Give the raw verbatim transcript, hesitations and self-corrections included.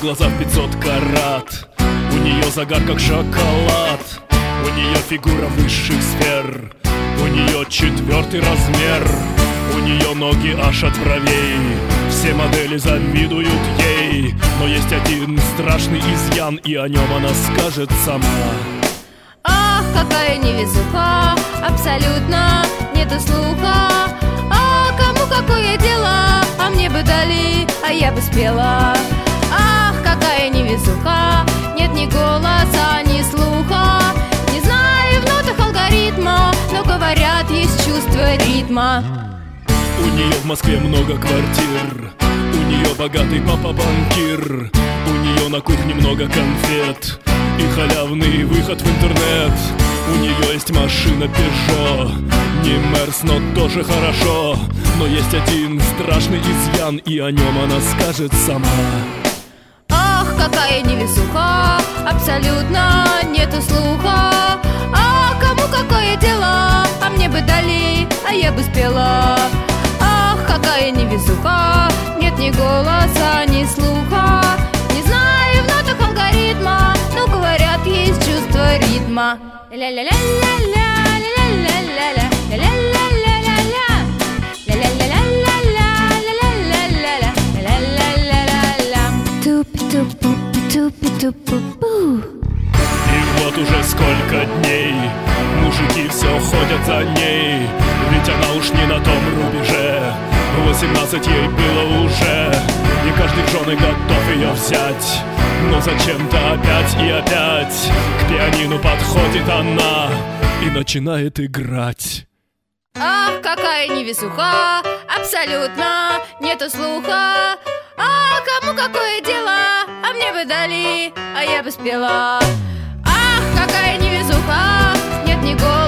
глаза в пятьсот карат, у нее загар как шоколад, у нее фигура высших сфер, у нее четвертый размер, у нее ноги аж от бровей. Все модели завидуют ей, но есть один страшный изъян, и о нем она скажет сама. Ах, какая невезуха, абсолютно нету слуха. А кому какое дело, а мне бы дали, а я бы спела. Ах, какая невезуха, нет ни голоса, ни слуха. Не знаю в нотах алгоритма, но говорят, есть чувство ритма. У нее в Москве много квартир, у нее богатый папа-банкир, у нее на кухне много конфет и халявный выход в интернет. У нее есть машина Peugeot, не Мерс, но тоже хорошо. Но есть один страшный изъян, и о нем она скажет сама. Ах, какая невезуха, абсолютно нету слуха. А кому какое дело, а мне бы дали, а я бы спела. Ах, какая невезуха, нет ни голоса, ни слуха. Не знаю в нотах алгоритма, но говорят, есть чувство ритма. Ля-ля-ля-ля-ля, ля-ля-ля-ля-ля, ля-ля-ля-ля-ля, ля-ля-ля-ля-ля, ля-ля-ля-ля-ля, ля-ля-ля-ля-ля. Тупи-тупи-тупи-тупи-пу. И вот уже сколько дней мужики все ходят за ней, ведь она уж не на том рубеже. Восемнадцать ей было уже, и каждый в жены готов ее взять. Но зачем-то опять и опять к пианино подходит она и начинает играть. Ах, какая невезуха, абсолютно нету слуха. А кому какое дело, а мне бы дали, а я бы спела. Ах, какая невезуха, нет ни голоса.